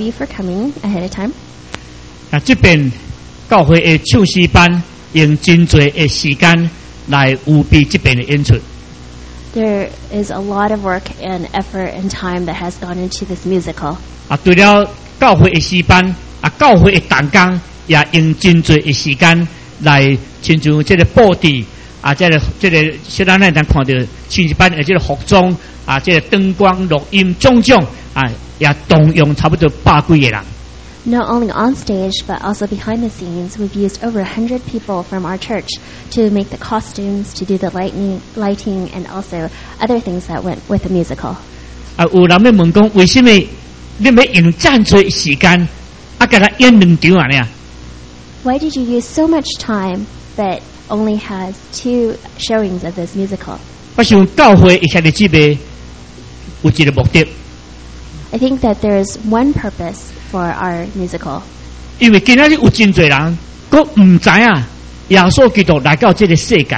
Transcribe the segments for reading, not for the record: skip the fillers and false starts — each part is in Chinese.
you for coming ahead of time. 这边教会的唱诗班用真多的时间来预备这边的演出。 There is a lot of work and effort and time that has gone into this musical. 对了，教会的诗班教会的同工也用真多的时间来，亲像这个布置这个，现在咱看到唱诗班的这个服装这个灯光、录音种种也动用差不多100几个人。 Not only on stage, but also behind the scenes, we've used over 100 people from our church to make the costumes, to do the lighting, and also other things that went with the musical. 有人要问讲，为什么你要用这么多时间给他演2场呢？ Why did you use so much time, but only has 2 showings of this musical? 我想教会一下的姊妹有一个目的。 I think that there is one purpose for our musical. 因为今仔日有真多人，佫唔知耶稣基督来到这个世界，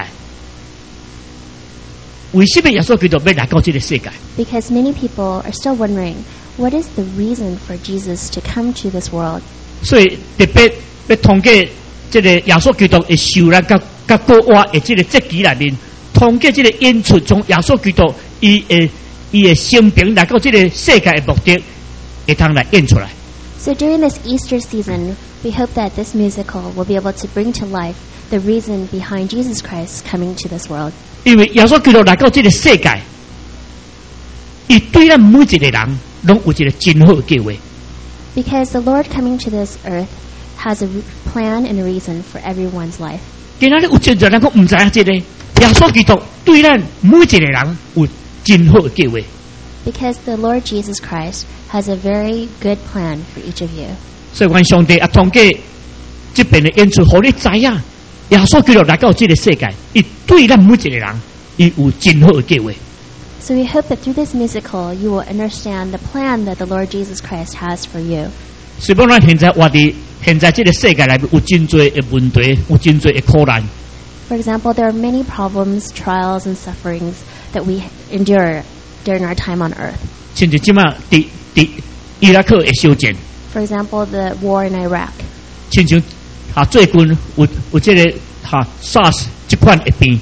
为什么耶稣基督要来到这个世界？ Because many people are still wondering, what is the reason for Jesus to come to this world? 所以特别要通过这个耶稣基督的受难甲过活的这个节期内面，通过这个演出中耶稣基督伊的生平来到这个世界的目的，会通来演出来。 So during this Easter season, we hope that this musical will be able to bring to life the reason behind Jesus Christ coming to this world. 因为耶稣基督来到这个世界，伊对咱每一个人拢有一个真好的计划。 Because the Lord coming to this earth has a plan and a reason for everyone's life. 今仔日有真多人佫唔知这个耶稣基督对咱每一个人有真好的计划。 Because the Lord Jesus Christ has a very good plan for each of you. 所以阮上帝通过这边的演出，互你知影耶稣基督来到这个世界，伊对咱每一个人，伊有真好的计划。 So we hope that through this musical, you will understand the plan that the Lord Jesus Christ has for you. 虽然咱现在这个世界内面有真多的问题，有真多的苦难。 For example, there are many problems, trials, and sufferings that we endure during our time on earth. 像是即马伫伊拉克的烧战。 For example, the war in Iraq. 亲像最近有这个SARS 这款的病。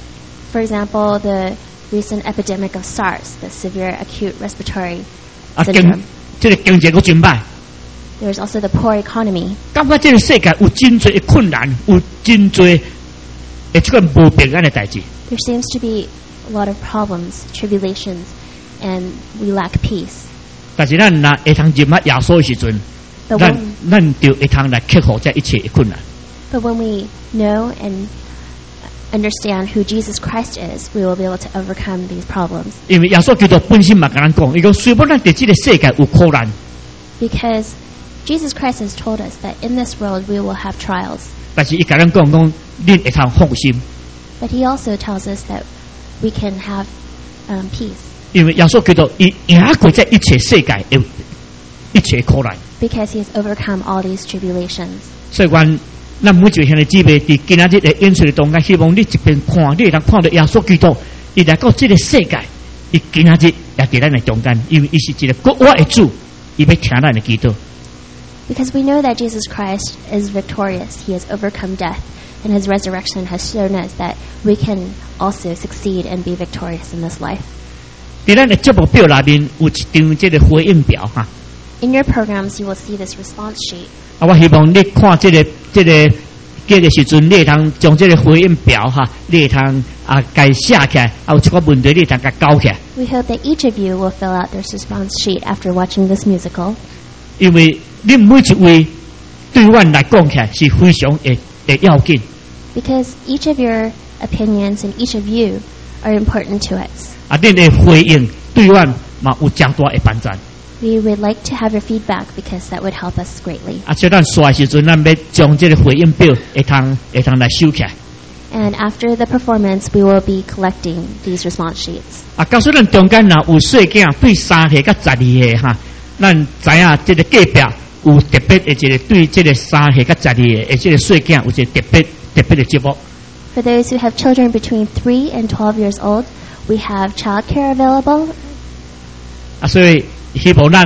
For example, the recent epidemic of SARS, the severe acute respiratory 这个经济佫真歹。 There's also the poor economy. 感觉这个世界有真多的困难，有真多的这款无平安的代志。 There seems to be a lot of problems, tribulations, and we lack peace. 但是咱若会通认识耶稣的时阵，咱就会通来克服这一切的困难。 But when we know and understand who Jesus Christ is, we will be able to overcome these problems. 因为耶稣基督本身嘛跟咱讲，伊讲虽然咱在这个世界有苦难， Because Jesus Christ has told us that in this world we will have trials. 但是伊跟咱讲，恁会通放心。 But he also tells us that we can have peace. 因为耶稣基督伊赢过这一切世界的一切苦难。 Because he has overcome all these tribulations. 所以咱每一位兄弟姊妹伫今仔日的演出的中间，希望你一边看，你会通看到耶稣基督伊来到这个世界，伊今仔日也伫咱的中间，因为伊是一个国我的主，伊要听咱的祈祷。 Because we know that Jesus Christ is victorious. He has overcome death, and his resurrection has shown us that we can also succeed and be victorious in this life. 伫咱的节目表内面有一张这个回应表哈。 In your programs, you will see this response sheet. 我希望你看这个时阵，你会通将这个回应表哈，你会通该写起来，有一个问题你会通甲交起来。 We hope that each of you will fill out this response sheet after watching this musical. 因为你每一位对阮来讲起来是非常的要紧。 Because each of your opinions and each of you are important to us. 恁的回应对阮嘛有真大的帮助。 We would like to have your feedback because that would help us greatly. 所以咱刷的时阵，咱要将这个回应表会通来收起来。 And after the performance, we will be collecting these response sheets. 告诉咱中间若有细囝对3岁到12岁哈，咱知影这个隔壁有特别的一个对这个3岁到12岁的这个细囝有一个特别的节目。 For those who have children between 3 and 12 years old, we have childcare available. 所以希望咱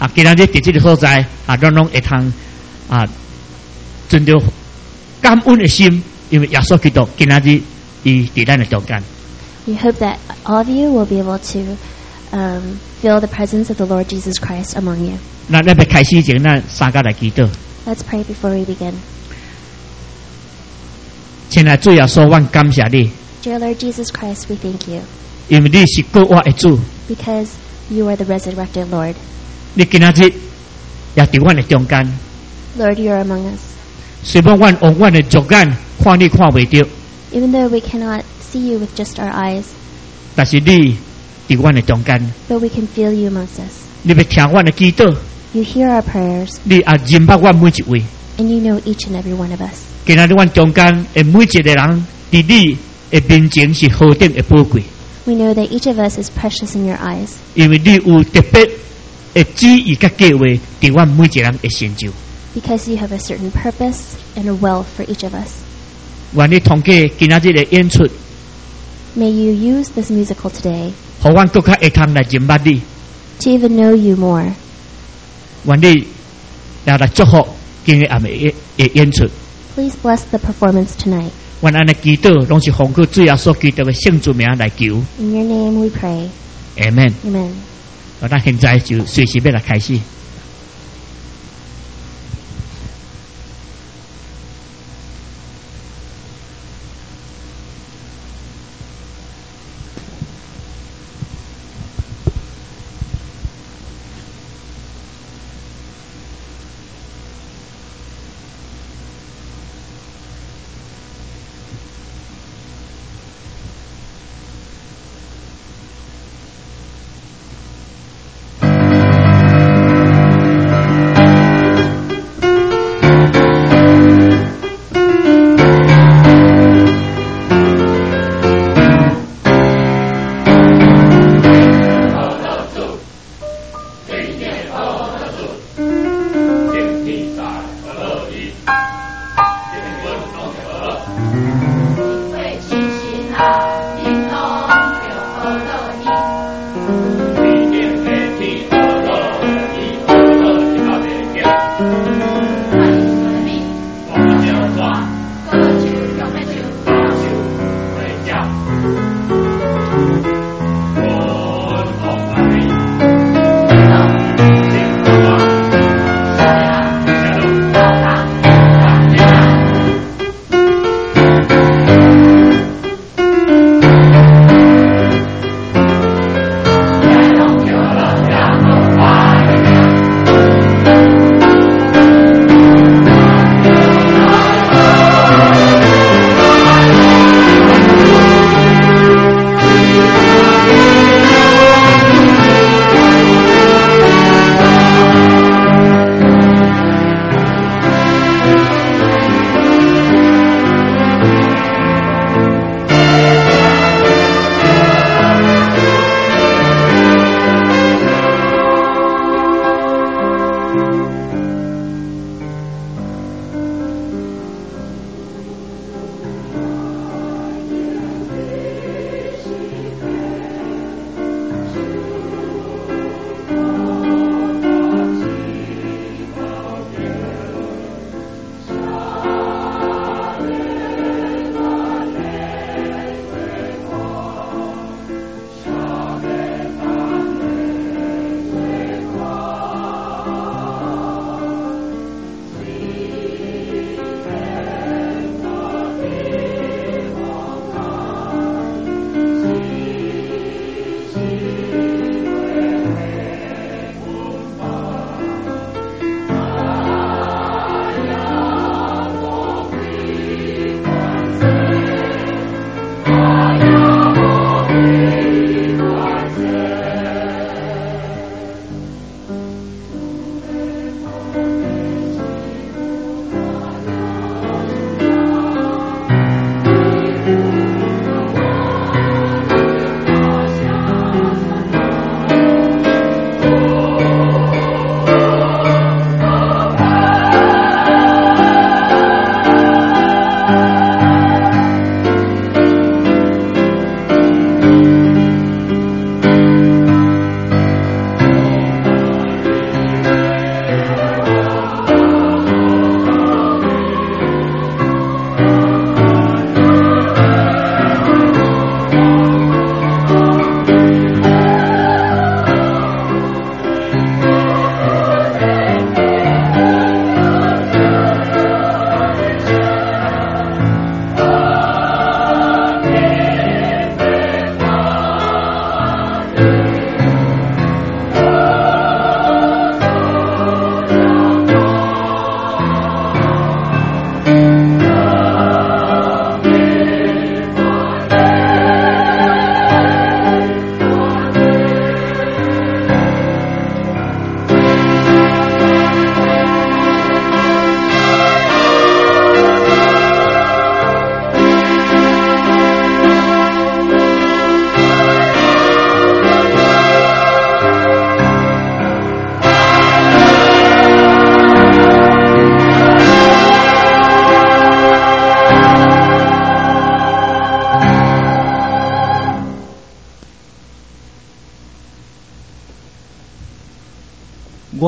啊，今仔日伫这个所在啊，咱拢会通啊，存着感恩的心，因为耶稣基督今仔日伊伫咱的中间。 We hope that all of you will be able to feel the presence of the Lord Jesus Christ among you. 那要开始前，咱三个来祈祷。 Let's pray before we begin. 亲爱的主耶稣，我感谢你， Dear Lord Jesus Christ, we thank you 因为你是救我的主， because you are the resurrected Lord. 你今仔日也伫阮的中间。 Lord, you are among us. 虽然阮用阮的肉眼看你看袂到， Even though we cannot see you with just our eyes, 但是你伫阮的中间， but we can feel you amongst us. 你要听阮的祈祷， You hear our prayers, 你也认捌阮每一位。 and you know each and every one of us. 今仔日阮中间的每一个人，伫你的面前是何等的宝贵， We know that each of us is precious in your eyes 因为你有特别的旨意甲计划伫阮每一个人的成就。 because you have a certain purpose and a will for each of us. 愿你通过今仔日的演出， May you use this musical today 互阮更较会通来认捌你。 to even know you more. 愿你也来祝福今日暗暝的演出。 Please bless the performance tonight. 阮安尼祈祷，拢是奉靠主耶稣基督的圣主名来求。 In your name we pray. Amen。 Amen. 咱现在就随时要来开始。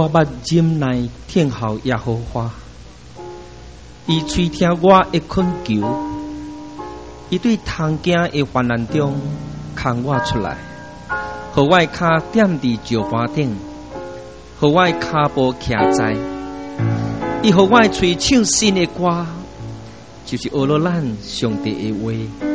我捌忍耐听候耶和华，伊垂听我的恳求，伊对通惊的患难中牵我出来，互我的脚踮伫石板顶，互我的骹步徛在，伊互我的喙唱新的歌，就是学了咱上帝的话。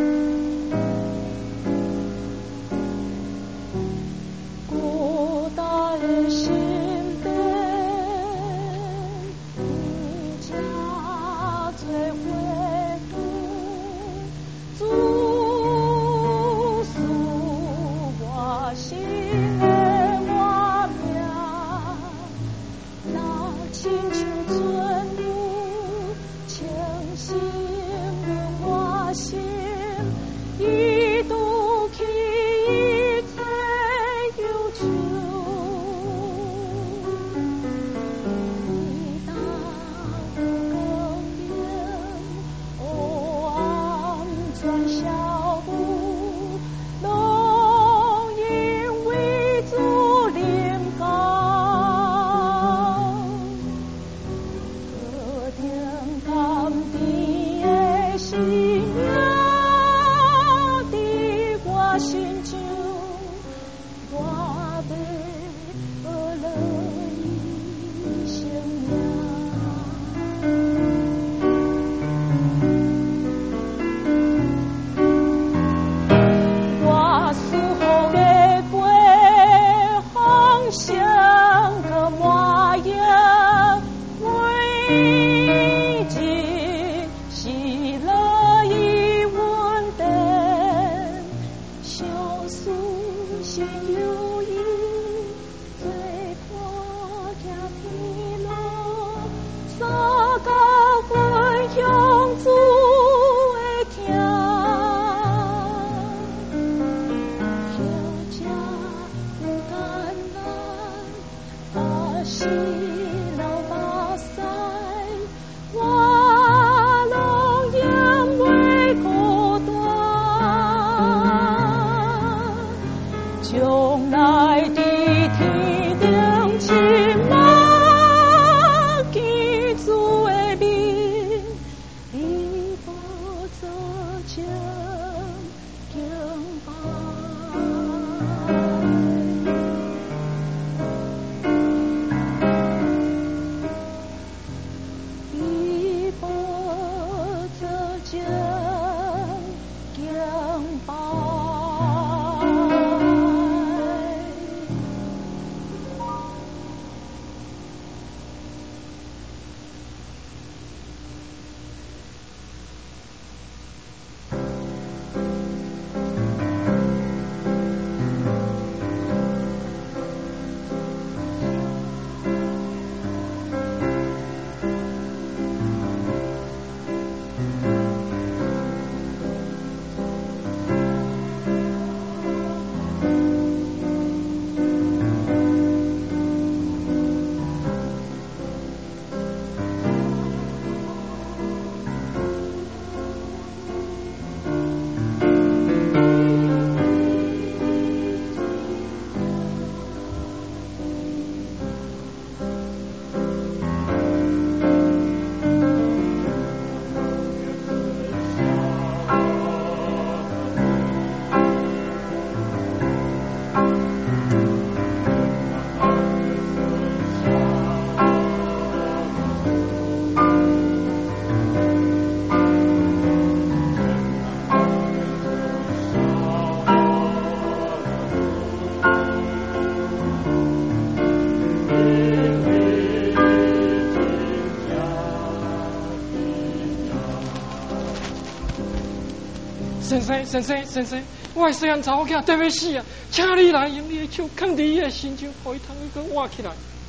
先生，我的细汉查某囝得要死啊！请你来用你的手放伫伊的身上，互伊通去活起来。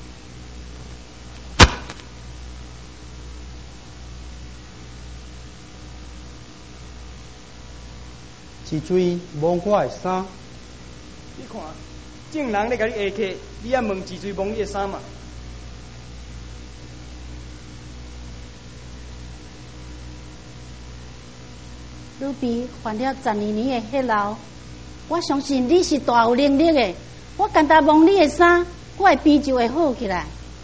一水摸我的衫， 你看，正人咧甲你下客，你也问一水摸你的衫嘛？ 女婢犯了12年的血牢，我相信你是大有能力的。我简单摸你的衫，我的病就会好起来。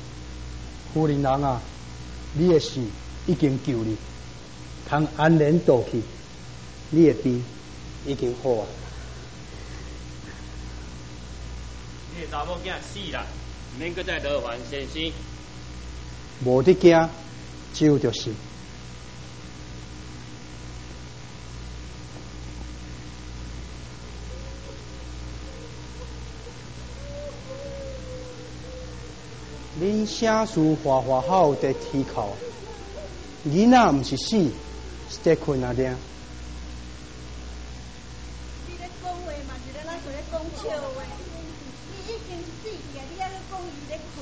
夫人人啊，你的事已经救你，通安然度去，你的病已经好啊。 你的查某囝死啦，免搁再劳烦先生。 无得惊，只有着信。恁写书画画好在天口，囡仔毋是死，是在困啊定。 你咧讲话嘛是咧咱在咧讲笑话，你已经死去啊！你还咧讲伊咧困？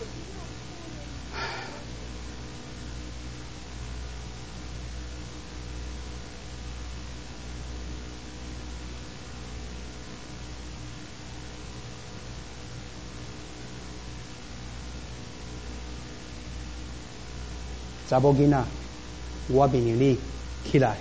查某囡仔，我命令你起来。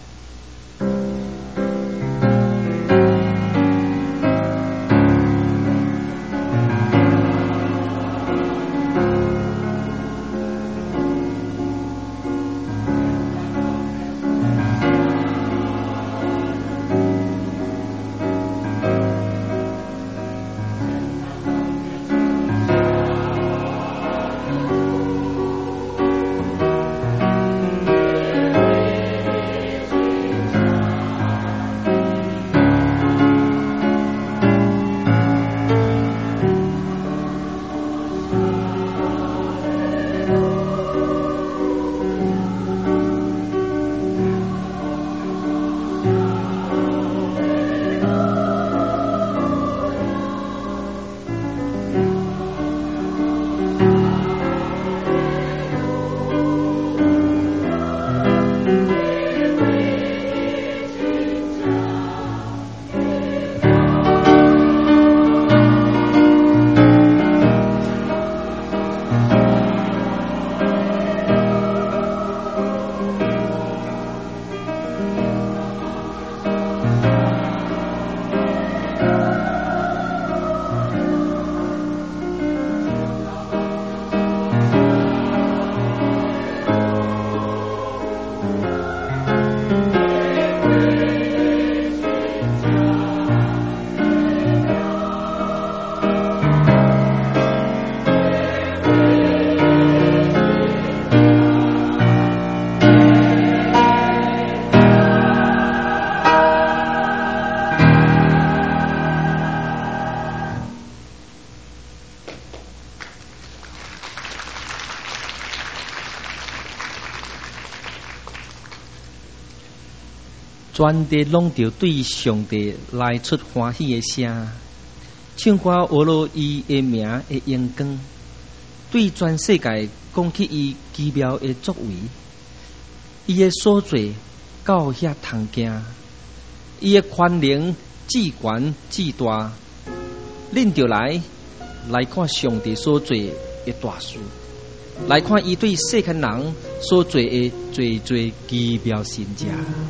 全地拢着对上帝来出欢喜的声，唱歌学落伊的名的荣光，对全世界讲起伊奇妙的作为，伊的所做到遐通行，伊的权能至悬至大，恁着来看上帝所做的大事，来看伊对世间人所做的最最奇妙神迹。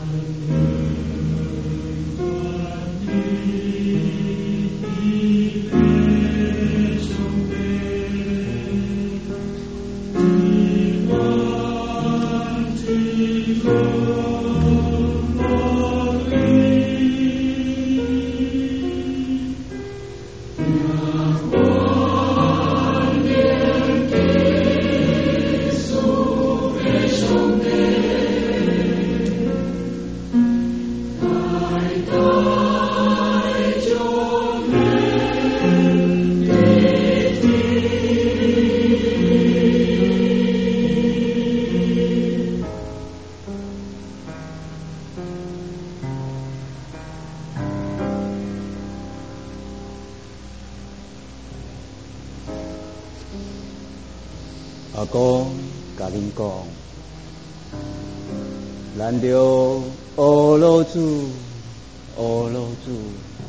阿公甲恁讲，咱着学老主，学老主，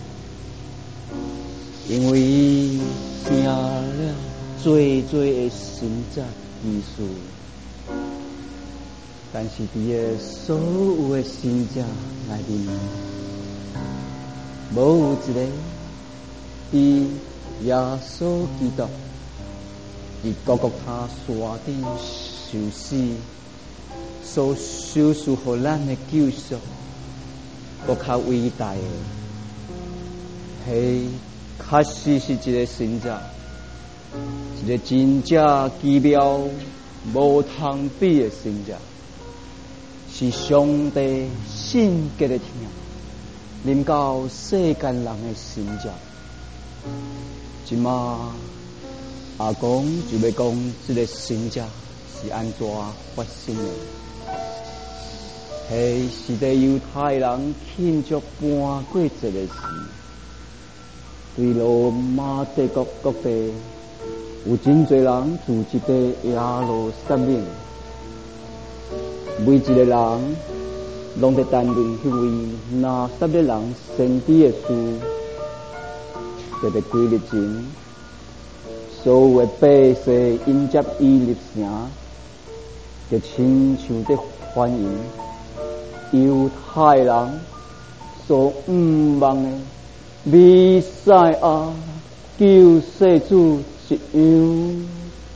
因为伊行了最的神迹奇事，但是伫个所有的神迹内面，无有一个比耶稣基督伫各各他山顶受死，所收束互咱的救赎，搁较伟大的，嘿，确实是一个神者，一个真正奇妙、无通比的神者，是上帝圣洁的听，临到世间人的神者。即马阿公就要讲，这个神者是安怎发生的？迄是伫犹太人庆祝搬过节的时，对罗马帝国各地有真侪人组织伫耶路撒冷，每一个人拢在谈论迄位拿撒勒人先知的事。特别几日前，所有的百姓迎接伊入城，就亲像在欢迎犹太人所毋望的弥赛亚救世主一样。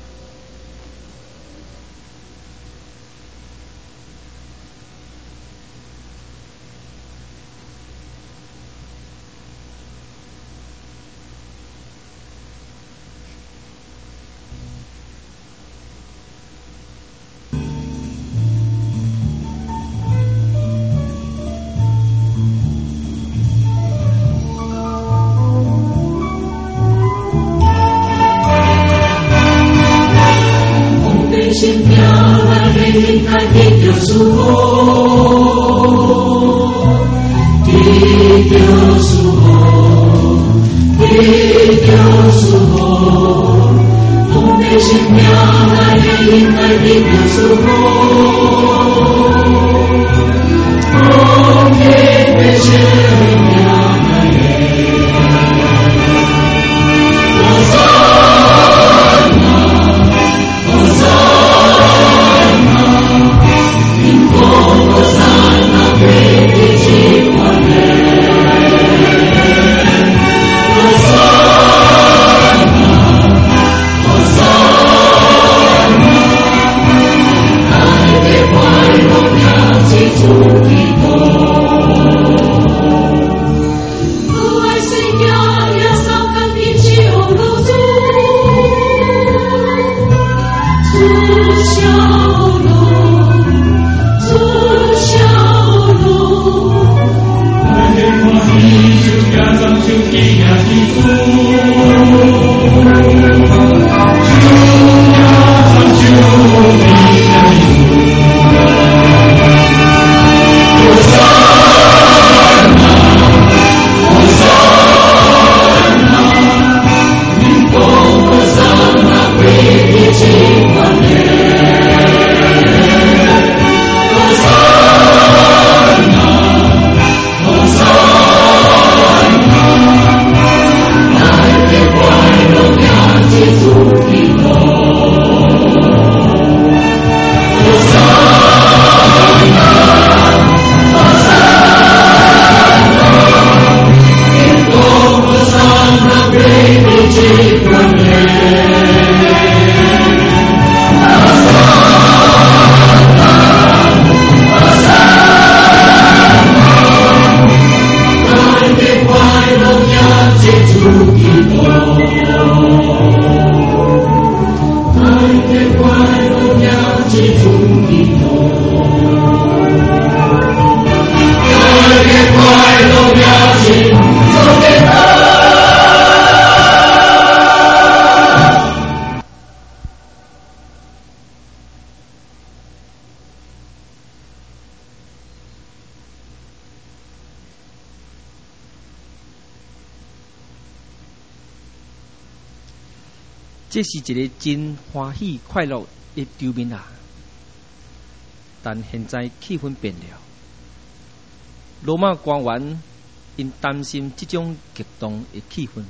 这是一个真欢喜快乐的场面啊！但现在气氛变了，罗马官员因担心这种激动的气氛，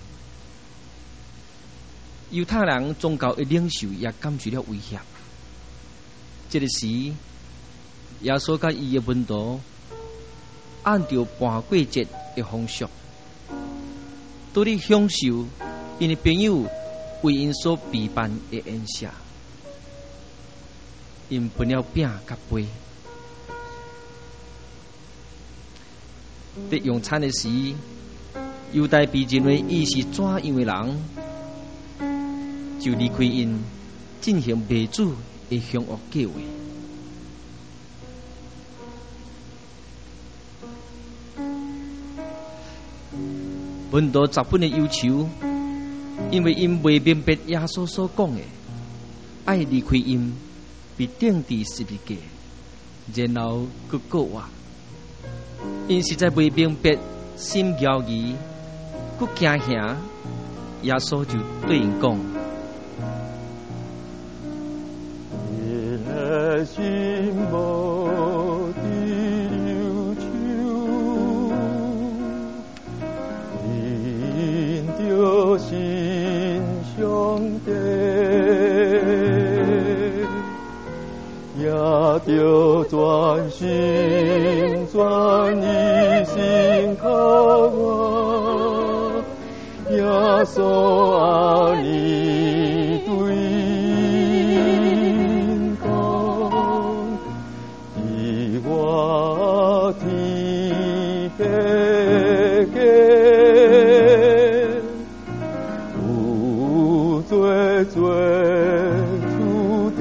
犹太人宗教的领袖也感觉了威胁。这个时，耶稣甲伊的门徒按照搬过节的方式，都咧享受因的朋友为因所备办的宴舍，因分了饼甲杯。在用餐的时，犹大被认为伊是怎样的人，就离开因，进行卖主的凶恶计划。门徒十分的忧愁，因为因未明白耶稣所讲的，爱离开因，被钉伫十字架，然后去过活。因实在未明白，心焦疑，佮惊吓，耶稣就对因讲： 你的心无的忧愁，因着心上帝，也着专心专意心靠我，耶稣啊，你对因讲，伫我天白家有最最土地。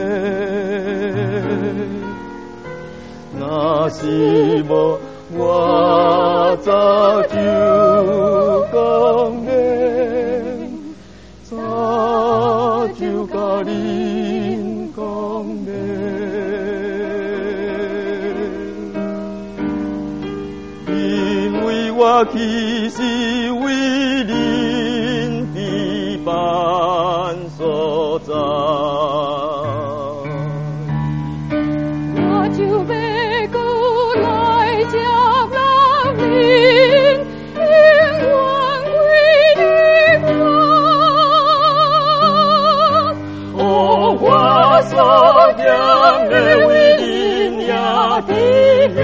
若是无我早就讲明，早就甲恁讲明，因为我其实为恁备办所在。所行的为恁也知影，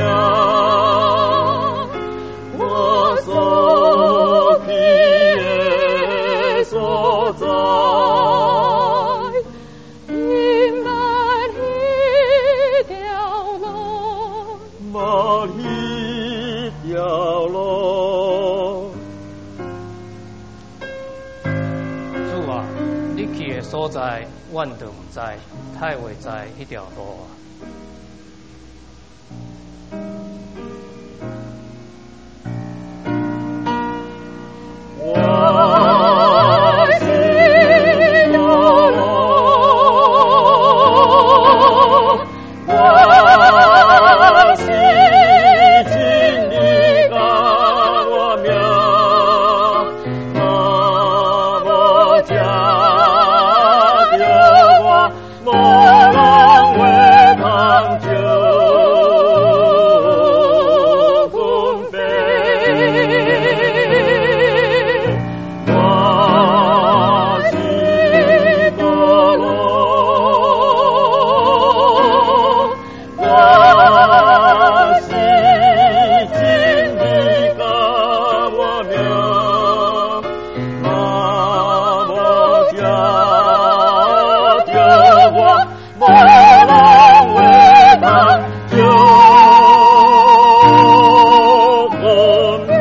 我所去的所在，平安迄条路，无迄条路。 主啊，你去的所在，阮就唔知，太袂知迄条路啊。 我是道路，我是真理甲我命，若无这无人会通照阮病，我是道路，我是真理甲我命，若无这无人会通照阮病。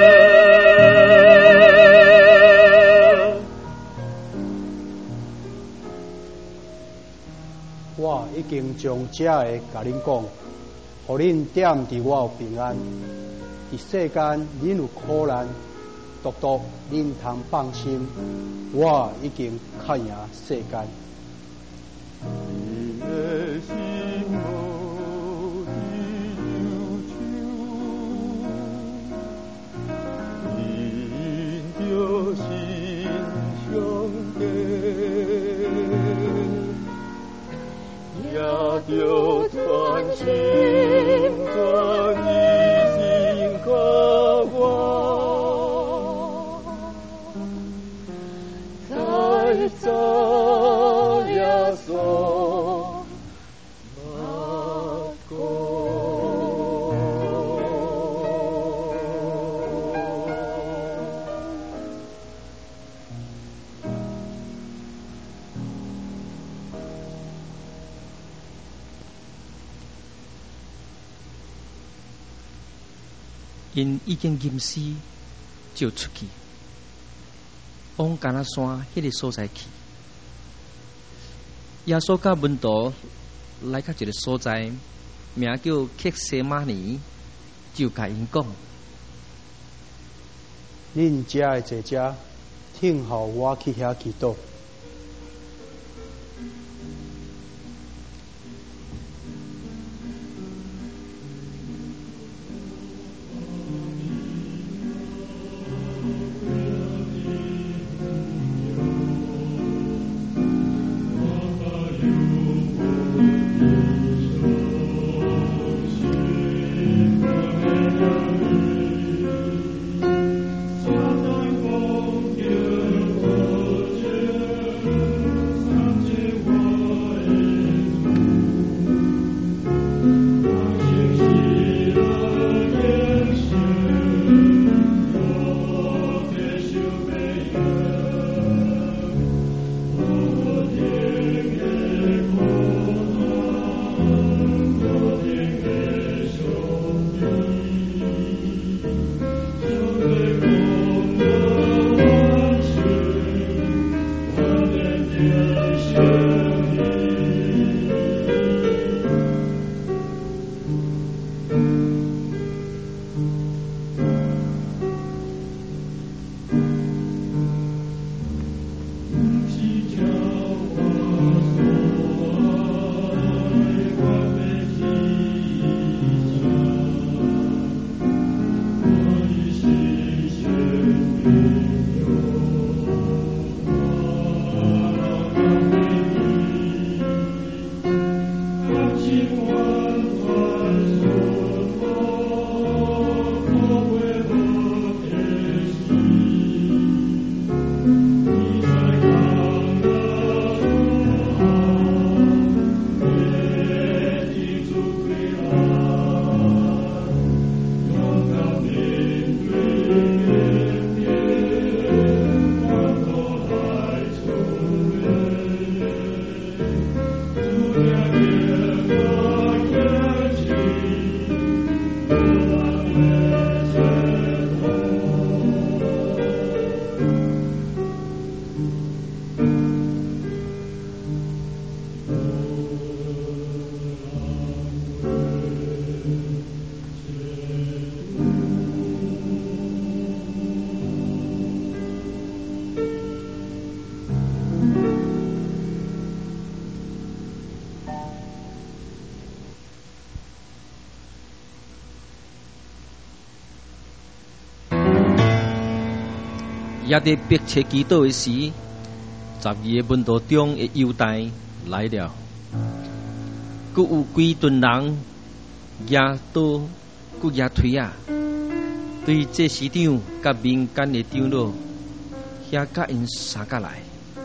我已经将这个甲恁讲，互恁点伫我有平安。伫世间恁有苦难，独独恁通放心，我已经较赢世间。 你的心无的忧愁，因着心上帝，也着专心专意心靠我，再找耶稣。 因已经吟诗就出去，往橄榄山迄个所在去。耶稣甲门徒来到一个所在，名叫克西马尼，就甲因讲： 恁遮会坐遮，听候我去遐祈祷。 也伫迫切祈祷的时，12个门徒中的犹大来了，佮有几吨人举刀，佮举锤啊，对祭司长甲民间的长老，遐甲因相甲来。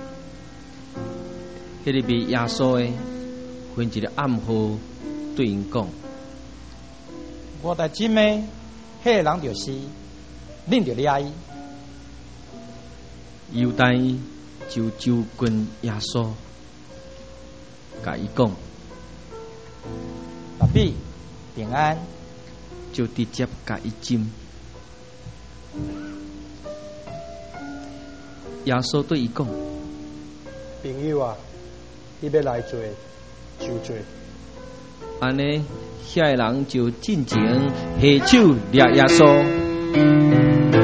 迄个被耶稣的分一个暗号，对因讲： 我的姊妹，迄个人就是恁着抓伊。 犹大就揪近耶稣，甲伊讲： 老弟，平安。 就直接甲伊针。耶稣对伊讲： 朋友啊，你要来做就做。 安尼，遐个人就进前下手抓耶稣。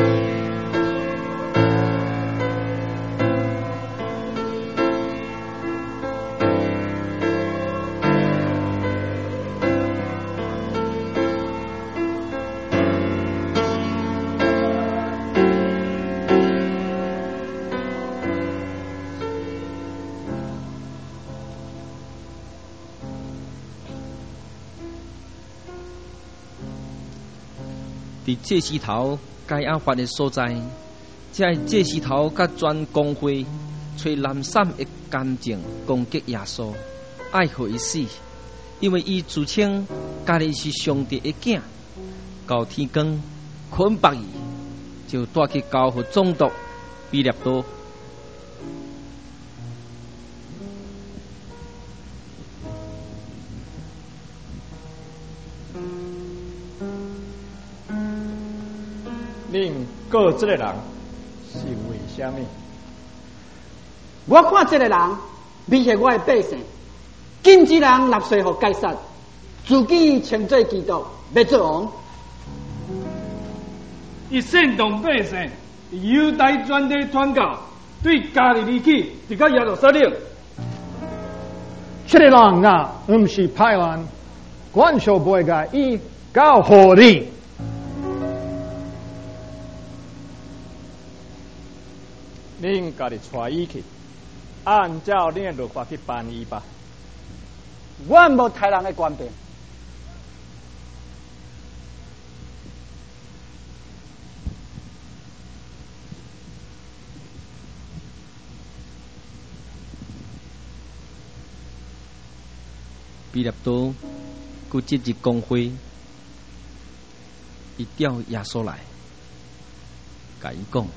伫祭司头该亚法的所在，这祭司头甲全公会吹蓝伞的干净攻击耶稣，爱互伊死，因为伊自称家己是上帝的囝。到天光捆绑伊，就带去交互总督比勒多。 恁告这个人是为什么？ 我看这个人威胁我的百姓，禁止人纳税给该撒，自己称做基督，要做王。 伊煽动百姓，犹太全体传教，对加利利去，直到耶路撒冷。 这个人啊，不是派人，官守不该伊搞好的。 恁家己带伊去，按照恁的律法去办伊吧。 我无杀人的权柄。 彼拉多佮接入公会，伊调耶稣来，甲伊讲：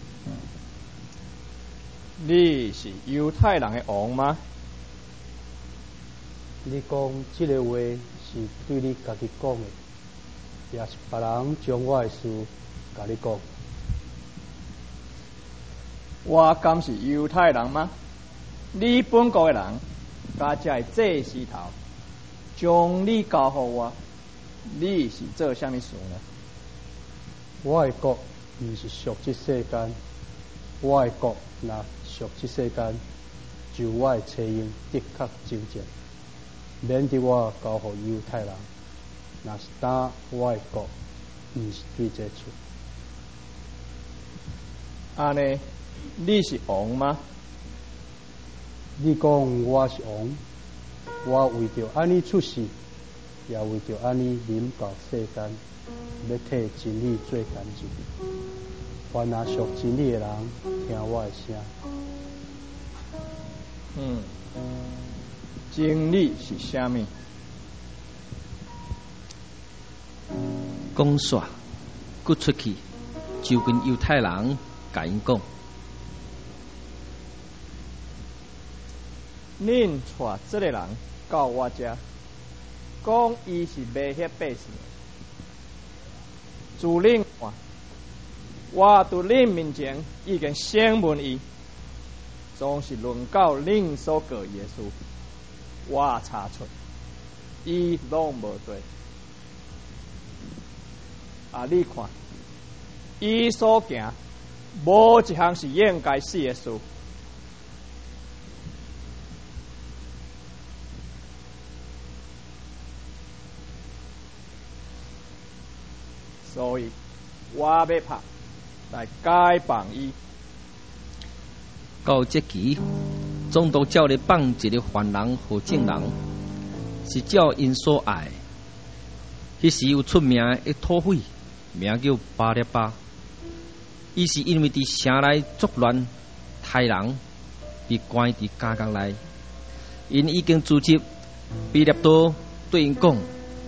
你是犹太人的王吗？ 你讲这个话是对你家己讲的，也是别人将我的事甲你讲。 我敢是犹太人吗？你本国的人，甲这的祭司头，将你交予我，你是做啥物事呢？ 我的国毋是属这世间，我的国若属这世间，就我的车用的确真正，免得我交予犹太人。若是打我的国，毋是对这处。 安尼，你是王吗？ 你讲我是王，我为着安尼出世，也为着安尼临到世间，要替真理做干净。凡那属真理的人，听我的声。 真理是啥物？ 讲煞，佮出去，就跟犹太人甲因讲。 恁带这个人到我这，讲伊是威胁百姓。自恁看，我伫恁面前已经审问伊，总是论到恁所告耶稣，我查出伊拢无罪。你看，伊所行无一项是应该死的事。所以，我要拍来解放伊。 到这期，总督照咧放一个犯人和证人，是照因所爱。迄时有出名的土匪，名叫巴列巴。伊是因为伫城内作乱，害人，被关伫监狱内。因已经组织彼拉多对因讲：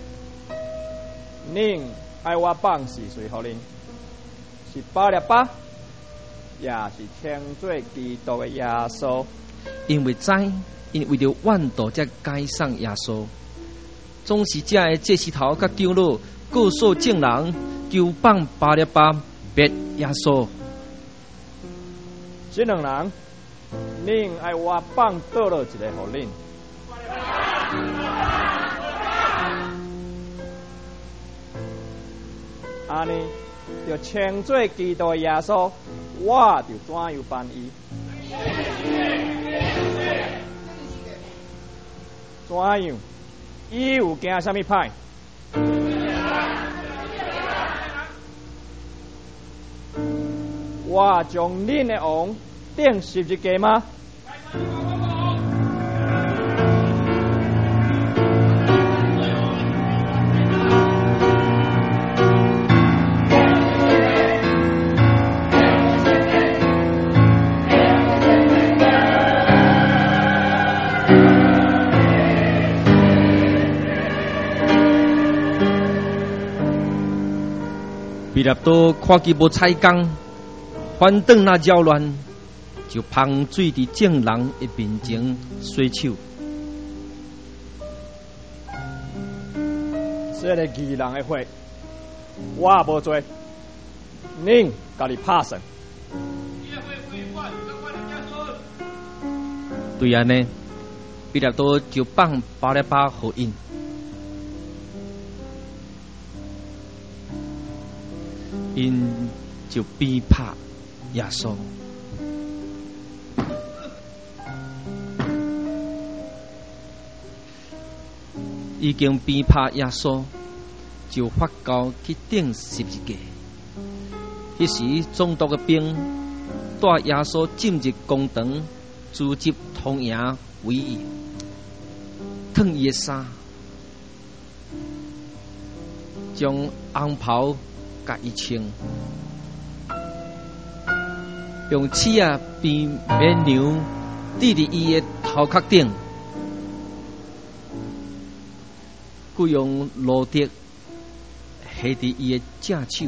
恁爱我放是谁互恁？是巴列巴，也是称做基督的耶稣？ 因为知，因为着万道才解送耶稣。总是这的祭司头甲长老告诉证人，就放巴列巴别耶稣。 这两人，恁爱我放倒落一个互恁？安尼，就称做基督的耶稣，我就怎样办伊？怎样？伊有惊啥物歹？我将恁的王钉十字架吗？ 彼拉多看见无采工，反倒那扰乱，就放水伫证人的面前洗手。 这个义人的血，我无做， 恁家己拍算。 对安尼，彼拉多就放巴拉巴互因，因就逼拍耶稣。已经逼拍耶稣，就发高去顶十字架。迄时总督的兵带耶稣进入公堂，诛执通营为义，脱伊的衫，将红袍甲伊穿，用刺啊边绵牛滴伫伊的头壳顶，佮用罗德下伫伊的正手，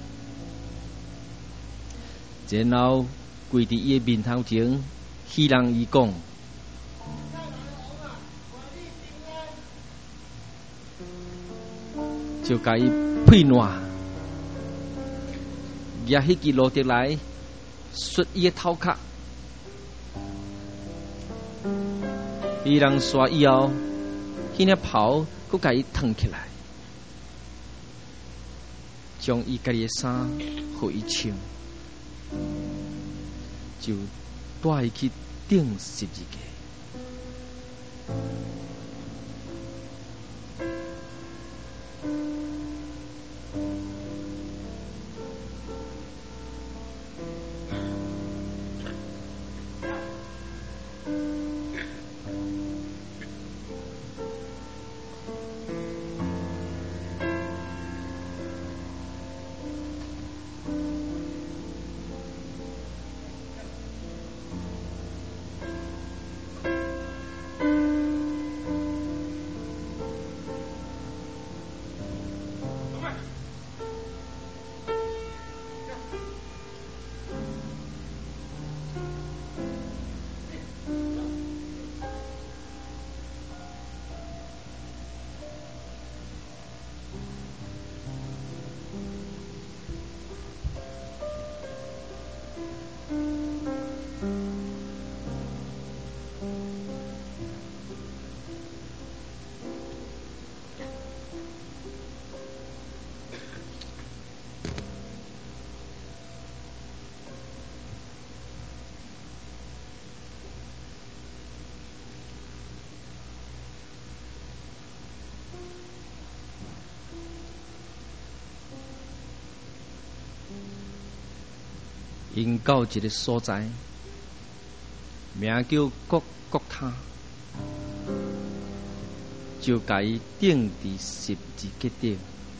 然后跪伫伊的面头前，希人伊讲：就甲伊配烂，举迄支罗德来，摔伊的头壳。希人刷以后，迄领袍佮甲伊脱起来，将伊家己的衫互伊穿，就带伊去顶十字架。因到一个所在，名叫各他，就甲伊钉伫十字架顶。